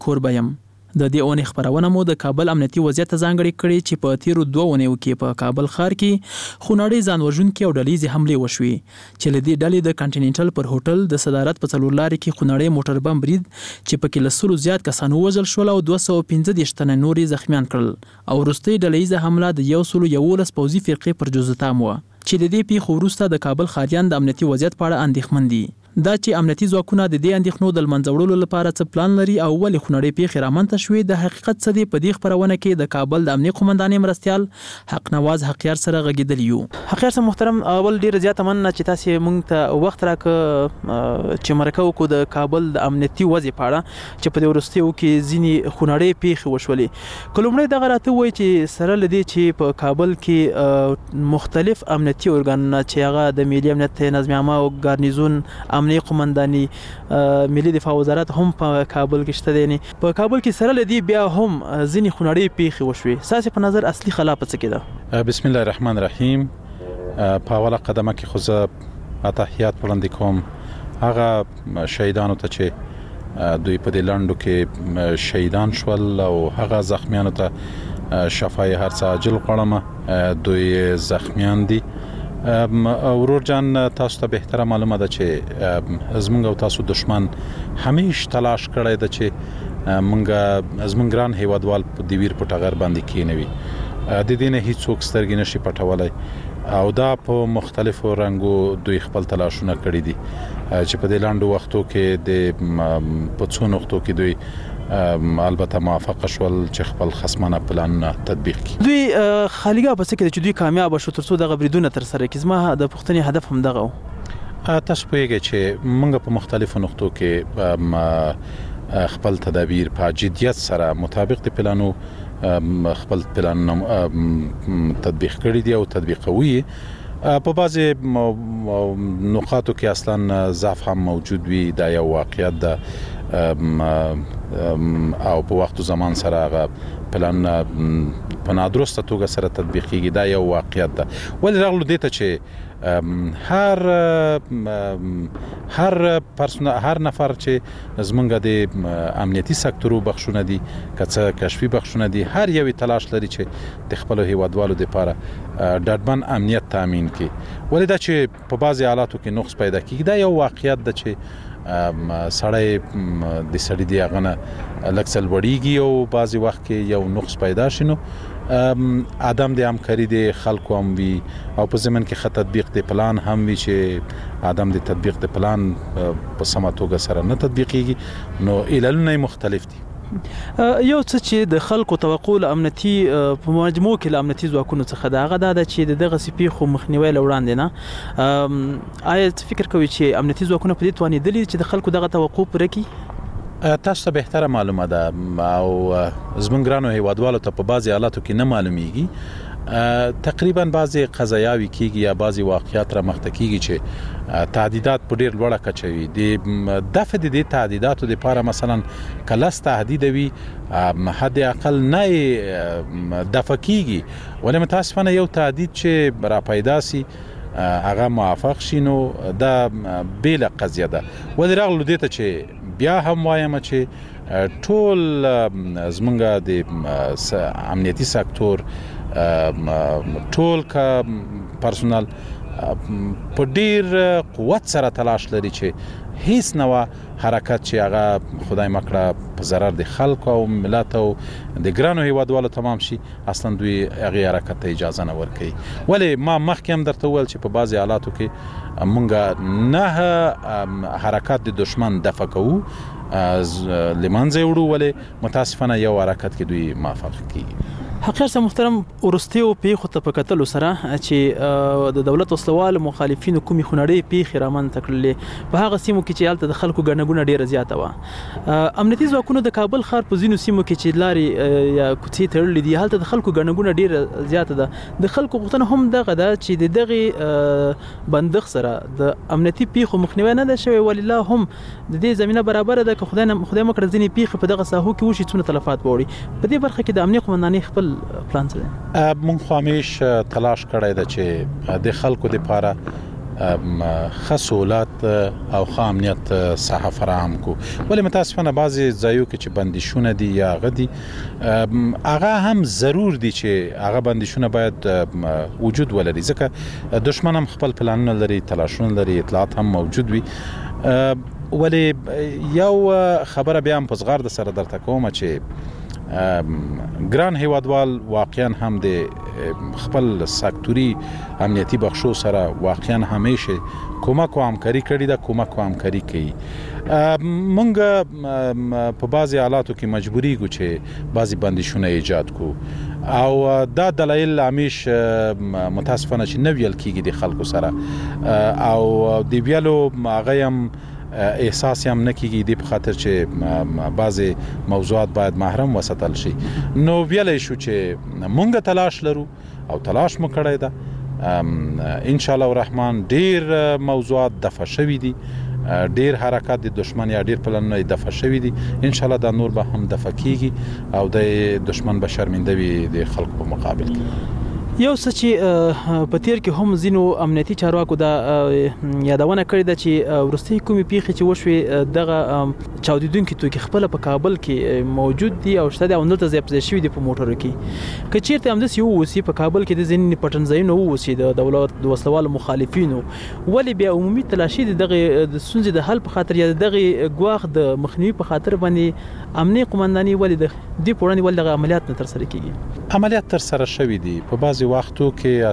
کوربه یم. د دې اونۍ خبرونه مو د کابل امنیتي وضعیت ځانګړې کړې چې په تیرو 2 اونیو کې په کابل ښار کې خونړۍ ځان وژونکي او ډلېزې حملې وشوې چې له دې ډلې د کنټیننټل پر هوټل د صدارت په څلور لارې کې خونړۍ موټر بم برید چې پکې له 100 زیات کسان ووژل شول او 215 تنه نورې زخمیان کړل او وروستۍ ډلېزه حمله د 111 پوځي فرقې پر جزتام وه چې د دې پیښو وروسته د کابل ښاریان د امنیتي وضعیت په اړه اندېښمن دي. دا چې امنیتي ځواکونه د دې اندېښنو د لمنځه وړلو لپاره څه پلان لري او ولې خونړۍ پیښې رامنځته شوې د حقیقت څه دی په دې خبرونه کې د کابل د امنیت قومندانې مرستیال حقنواز حقیار سره غږېدلی یو. حقیار صاحب محترم، اول ډیره زیاته مننه چې تاسې موږ ته وخت راکړه چې مرکه وکړو د کابل د امنیتي وضع په اړه چې په دې وروستیو کې ځینې خونړۍ پیښې وشولې. که لومړی دغه راته ووایي چې سره له دې چې په کابل کې مختلف امنیتي ارګانونه چې هغه د ملي امنیت نظم عامه او ګارنیزون امنیت قومنداني ملي دفاع وزارت هم په کابل کې شته دي، په کابل کې سره لدی بیا هم ځینې خونړۍ پیښې وشوې. ساسې په نظر اصلي خلا په څه کې ده؟ بسم الله الرحمن الرحیم. په اوله قدمه کې خو زه تحیات وړاندې کوم هغه شهیدانو ته چې دوی په دې لنډو کې شهیدان شول او هغه زخمیانو ته شفای هرڅه عاجل غواړم. دوی زخمیان دي. ورور جان، تاسو ته بهتره معلومه ده چې زمونږ او تاسو دشمن همیش تلاش کړی ده چې زمونږ ګران هیوادوال په دیویر په ټغر باندې کینوي. د دې نه هیڅوک سترګې نشي پټولی او دا په مختلفو رنګو دوی خپل تلاشونه کړي دي چې په دې لاندو وختو کې د په څو نقطو کې دوی البته موافقه شول چې خپل خصمانه پلان تطبیق کړي. دوی خالیګا په څه کې چې دوی کامیاب شو ترڅو دغه بریدونه تر سره کړي. زما د پوښتنې هدف هم دغه و. تاسو پوهیږئ چې موږ په مختلفو نقطو کې خپل تدابیر په جدیت سره مطابق د پلانو خپل پلان تطبیق کړي دي او تطبیقوي. په بعضی نقاطو کې اصلا ضعف هم موجود وي، دا یو واقعیت ده او په وخت زمان سره هغه پلان په نادرسته توګه سره تطبیق کیږي، دا یو واقعیت ده. ولې راغلو دې ته چې هر نفر چې زمونږ د امنیتي سکتورو بخښونه دي که کشفي بخښونه دي، هر یو تلاش لري چې د خپل هیوادوالو لپاره ډاډمن امنیت تامین کړي. ولې دا چې په بعضي حالاتو کې نقص پیدا کیږي، دا یو واقعیت ده چې سړی د سړي دی هغه نه لږ څه لوړیږي او بعضي وخت کې یو نقص پیدا شي. نو عدم د همکاري د خلکو هم وي او په ضمن کې ښه تطبیق د پلان هم وي چې عدم د تطبیق د پلان په سمه توګه سره نه تطبیقیږي. نو علتونه مختلف دي. یو څه چې د خلکو توقع له امنیتي په مجموع کې له امنیتي ځواکونو څخه د هغه دا چې دغه پیښو مخنیوی له وړاندې نه، آیا څه فکر کوي چې امنیتي ځواکونه په دې توانېدلي چې د خلکو دغه توقع پوره کړي؟ تاسو ته بهتره معلومه ده او زمونږ ګرانو هیوادوالو ته په بعضي حالاتو کې نه معلومیږي. تقریبا بعضي قضایاوي کیږي یا بعضي واقعیات را مخته کیږي چې تعدیدات په ډیر لوړه کچه وي. د دفع د دې تعدیداتو لپاره مثلا کلاس تهدید وي حد اقل نه دفع کیږي، ولې متاسفانه یو تهدید چې را پیدا سي هغه موافق شي نو دا بیل قضیه ده. ولې راغلو دې ته چې بیا هم وایم چې ټول زمونږ د امنیتي سکتور ټول کا پرسونل په ډیر قوت سره تلاش لري چې هیڅ نوع حرکت چې هغه خدای مکړه په ضرر د خلکو او ملت او د ګرانو هیوادوالو تمام شي، اصلا دوی هغه حرکت ته اجازه نه ورکوي. ولې ما مخکې هم درته وویل چې په بعضي حالاتو کې مونږ نه حرکت د دشمن دفع کوو لمنځه وړو، ولې متاسفانه یو حرکت کې دوی موافق کیږي. حقیقت صاحب محترم، ورستیو پیښو ته په کتلو سره چې د دولت وسلوال مخالفینو کومې خونړۍ پیښې رامنځته کړلې په هغه سیمو کې چې هلته د خلکو ګڼه ګوڼه ډیره زیاته وه، امنیتي ځواکونو د کابل ښار په ځینو سیمو کې چې لارې یا کوڅې تړلې دي هلته د خلکو ګڼه ګوڼه ډیره زیاته ده. د خلکو غوښتنه هم دغه ده چې د دغې بندښت سره د امنیتي پیښو مخنیوی نه ده شوی، ولله هم د دې زمینه برابره ده که خدای مکړه ځینې پیښې په دغه ساحو کې وشي څومره تلفات به وړي. په دې برخه کې د امنیت قومندانۍ خپل پلان څه دی؟ مونږ خو همیش تلاش کړی ده چې د خلکو لپاره خصولات او خامنیت ساحه فراهم کو ولی متاسفانه بعضی ځایو کې چې بندیشونه دي یا غدي هغه هم ضرور دي چې هغه بندیشونه باید وجود ولري ځکه دشمن هم خپل پلانونه لري تلاشونه لري اطلاعات هم موجود وي ولی یو خبره بیا هم په زغار د سره درته کوم چې ګران هیوادوال واقعا هم د خپل سکتوري امنیتي بخشو سره واقعا همیشه کومک او همکاري کړې ده کومک او همکاري کوي مونږ په بعضي حالاتو کې مجبوري ګو چې بعضي بندیشونه ایجاد کو او دا دلایل همیش متاسفانه چې نو ویل کیږي د خلکو سره او دی ویلو هغه هم احساس هم نکیږي د په خاطر چې بعضی موضوعات باید محرم وساتل شي نو ویلې شو چې مونږ تلاش لرو او تلاش مو کړی ده ان شاء الله الرحمن ډیر موضوعات دفع شوي دي ډیر حرکات د دشمن یا ډیر پلانونه دفع شوي دي ان شاء الله دا نور به هم دفع کیږي او د دشمن به شرمنده وي د خلکو په مقابل کې یو څه چې په تیر کې هم ځینو امنیتي چارواکو دا یادونه کړې ده چې ورستي کومې پیښې چې وشوي دغه چاودیدونکي توکي خپل په کابل کې موجود دي او شته او نلته ځای شوي دي په موټرو کې که چیرته هم داسې ووسي په کابل کې د ځینې پټنځایونو ووسي د دولت د وسلوالو مخالفینو ولې بیا عمومي تلاشي دغه د ستونزې د حل په خاطر یا دغه ګواښ د مخنیوي په خاطر باندې امنیتي قومنداني ولې د دې پوړنې ولې دغه عملیات نه ترسره کیږي عملیات ترسره شوي دي په بعضي وختو کې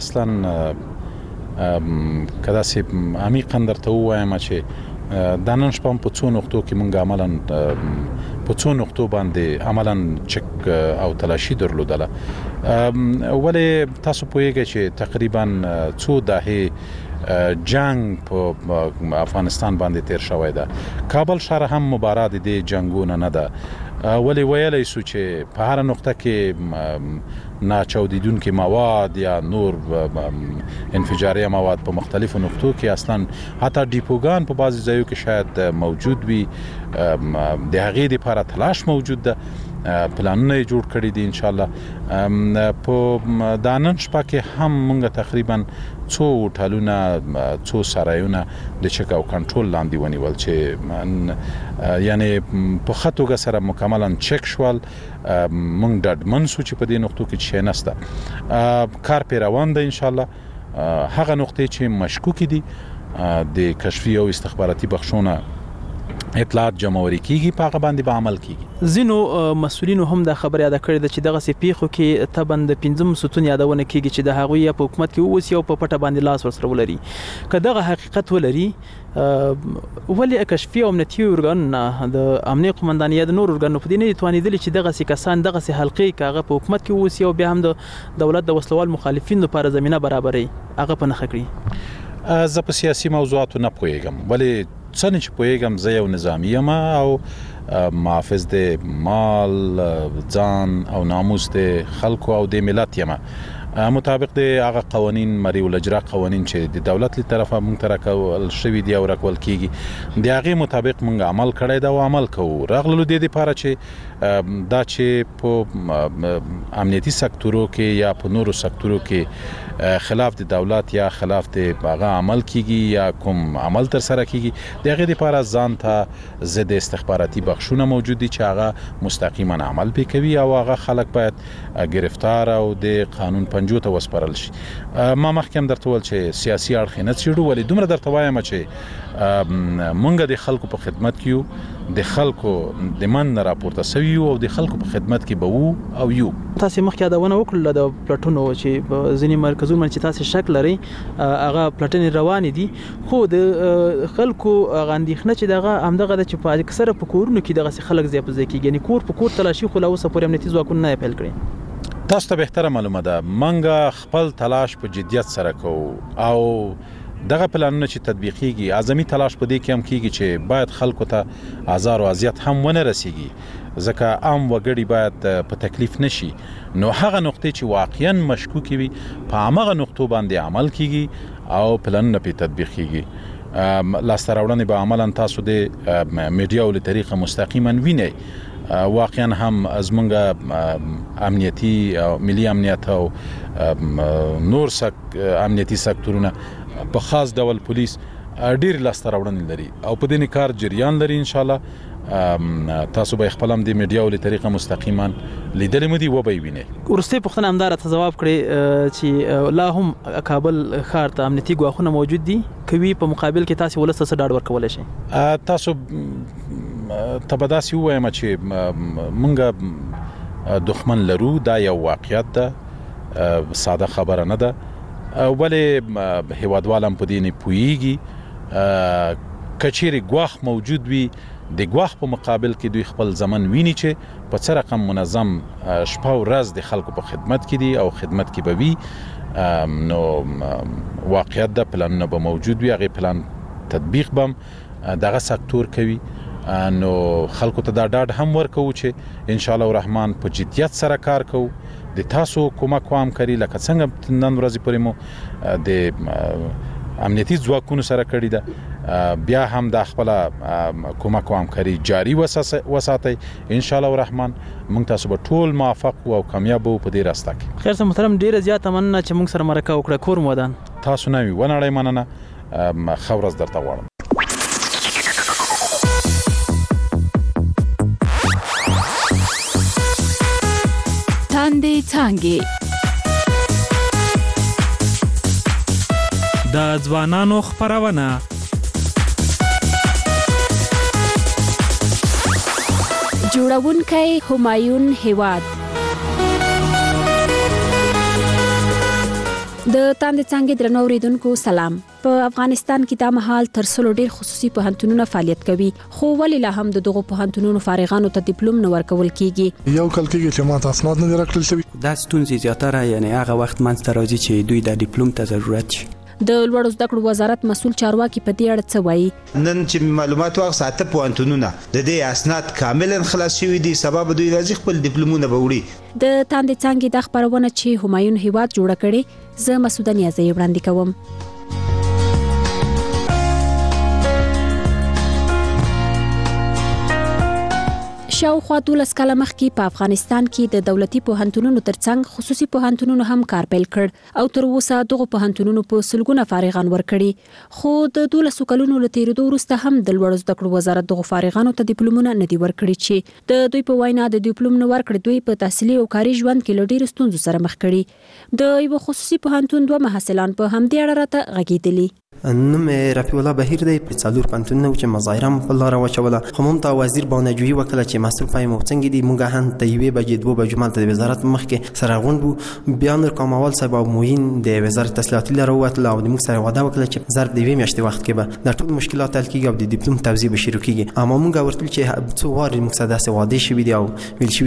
اصلا کدا سي عمیقا درته وایم چې د نن شپه په څو نقطو کې مونږ عملاً په څو نقطو باندې عملاً چک او تلاشي درلودله ولی تاسو پوهیږئ چې تقریبا څو دهه جنگ په افغانستان باندې تیر شوی ده کابل ښار هم مبارز دي جنگونه نه ده ولی ویلی سو چې په هر نقطه کې ناچاودیدونکي مواد یا نور انفجاري مواد په مختلفو نقطو کې اصلا حتی ډیپوګان په بعضي ځایو کې شاید موجود وي د هغې لپاره تلاش موجود ده پلانونه جوړ کړی دي ان شاء الله په دانن شپه کې هم مونږ تقریبا څو هوټلونه څو سرایونه د چک او کنټرول لاندې ونیول چې یعنی په خطوګه سره مکملا چک شول مونږ ډاډمن سو چې په دې نقطو کې شي نسته کار پی روان ده ان شاء الله هغه نقطې چې مشکوک دي د کشفي او استخباراتي بخښونه اطلاعات جمعوري کیږي په هغه باندې به عمل کیږي زینو مسؤلینو هم دا خبر یاد کړی ده چې دغه سي پیخو کې تبند 15 ستون یادونه کیږي چې د هغوی په حکومت کې اوس یو په پټه باندې لاس ورسره ولري که دغه حقیقت ولري ولی کشفي او امنیتي ارګان د امنیتي قومندانۍ د نور ارګانو په دې نه توانیدل چې دغه سي کسان دغه سي حلقې کاغه په حکومت کې اوس یو بیا هم د دولت د وسلوال مخالفین لپاره زمينه برابرې هغه په نخ کړی زه په سیاسي موضوعاتو نه پوهیږم ولی څنګه چې پوهیږم زه یو نظامی یم او محافظ د مال ځان او ناموس د خلکو او د ملت یم مطابق د هغه قوانین مری ولجرا قوانین چې د دولت له طرفه مونږ ته راکول شوی دی او راکول کیږي د هغه مطابق مونږ عمل کړی دا او عمل کوو راغلو د دې لپاره چې دا چې په امنیتي سکتورو کې یا په نورو سکتورو کې خلاف د دولت یا خلاف د هغه عمل کیږي یا کوم عمل تر سره کیږي د هغه لپاره ځان ته ضد استخباراتي بخښونه موجود دي چې هغه مستقیما عمل کوي او هغه خلک باید گرفتار او د قانون پنجو ته وسپارل شي ما مخکې درته ول چې سیاسي اړخ نه چیرو ولې دومره درته وایم چې مونږ د خلکو په خدمت کې د خلکو د من راپورته سوي او د خلکو په خدمت کې به وو او یو تاسو مخکې دا ونه وکړل د پلاتونو چې ځینې مرکزونه چې تاسو شک لري هغه پلاتنې روان دي خو د خلکو غاندېخنه چې دغه همدغه د چې په اکثره په کورونو کې دغه خلک زیات ځکه یعنی کور په کور تلاشي خو لا اوسه پورې امنیتي ځواکونه نه پیل کړي تاسو ته بهتره معلومه ده منګه خپل تلاش په جدیت سره کوو او دغه پلانونه چې تطبیقيږي اعظمي تلاش په دې کې هم کیږي چې باید خلکو ته آزار او اذیت هم ونه رسیږي ځکه عام وګړي باید په تکلیف نشي نو هغه نقطې چې واقعا مشکوک وي په هغه نقطو باندې عمل کیږي او پلانونه په تطبیق کیږي لاستراوړنې به عملاً تاسو د میډیا له طریقه مستقیما وینئ واقعا هم از مونږه امنیتي او ملي امنیت او نور امنیتي سکتورونه په خاص ډول پولیس ډیر لاسته راوړنې لري او په دې کار جریان لري. ان شاء الله تاسو به خپل هم د میډیا ولې طریقه مستقیما لیدلې مدي و به ویني. ورسته پښتنه همدار ته جواب کړي چې لا هم کابل ښار ته امنیتي ګواښونه موجود دي، کوي په مقابل کې تاسو ولسته څه ډاډ ورکول شي؟ تاسو تبداسي وایم چې مونږه دښمن لرو، دا یو واقعیت ده، ساده خبره نه ده. ولې هیوادوالم په دې نه پوهیږي کچېرې ګواښ موجود وي، د ګواښ په مقابل کې دوی خپل ځمن ویني چې په څه رقم منظم شپه او ورځ د خلکو په خدمت کې دي او خدمت کې به وي. نو واقعیت ده پلانونه به موجود وي، هغې پلان تطبیق به هم دغه سکتور کوي. نو خلکو ته دا ډاډ هم ورکوو چې ان شاء الله الرحمن په جدیت سره کار کوو. د تاسو کومک او همکاري لکه څنګه نن ورځې پورې مو د امنیتي ځواکونو سره کړې ده، بیا هم د خپل کومک او همکاري جاري وساتئ. ان شاء الله الرحمن موږ تاسو به ټول موفق او کامیاب وو په دې راسته کې. خیر څه محترم، ډیره زیاته مننه چې موږ سره مرکه وکړه. کور مو ودان تاسو نه وي ونړی مننه، ښه ورځ درته غواړم. تاندې څانګې د ځوانانو خپرونه جوړونکی همایون هیواد. د تاندې څانګې درنو اوریدونکو سلام. په افغانستان کې دا مهال تر څلو ډیر خصوصي پوهنتونونه فعالیت کوي، خو ولې لا هم دغه پوهنتونونو فارغانو ته ډیپلوم نه ورکول کیږي؟ یو کال کېږي چې ماته اسناد نه راکړل شوی. دا ستونزې زیاتره یعنی هغه وخت منځ ته راځي چې دوی د ډیپلوم ته ضرورت شي. د لوړو زده کړو وزارت مسول چارواکي په دې اړه څه وایي؟ نن چې معلومات واغسته پوهنتونونه د دې اسناد کاملا خلاص شوی دي، سبب دوی راځي خپل ډیپلومونه به وړي. د تاندې څانګې د خبرونه چې همایون هیواد جوړ کړي، زه مسعوده نیازی وړاندې کوم. شاوخوا 12 کاله مخکې په افغانستان کې د دولتي پوهنتونونو ترڅنګ خصوصي پوهنتونونو هم کار پیل کړ او تر اوسه دغه پوهنتونونو په سلګونه فارغان ورکړي. خو د 12 کلونو له تیریدو وروسته هم د لوړو زده کړو وزارت دغه فارغانو ته ډیپلومونه نه دي ورکړي چې د دوی په وینا د ډیپلوم نه ورکړي دوی په تحصیلي او کاري ژوند کې له ډیرو ستونزو سره مخ کړي. د یو خصوصي پوهنتون دوه محصلان په همدې اړه راته غږېدلي. نوم رفیع الله بهیر دی، په څلور پوهنتونونه چې مظاهره په لاره واچوله، خو موږ ته وزیر بانجویي وکړه چې مسؤل پای مو څنګه دي. موږ هم د 1 بجې 2 بجې مالته د وزارت مخ کې سره غونډ وو. بیا نور کوموال صاحب او موین د وزارت تحصیلات لاره ووتل او موږ سره وعده وکړه چې ظرف د 2 میاشتې وخت کې به د ټول مشکلات حل کیږي او د ډیپلوم توزیع به شروع کیږي. اما موږ ورته چې څو واره موږ سره داسې وعده شوې دي او ویل شوي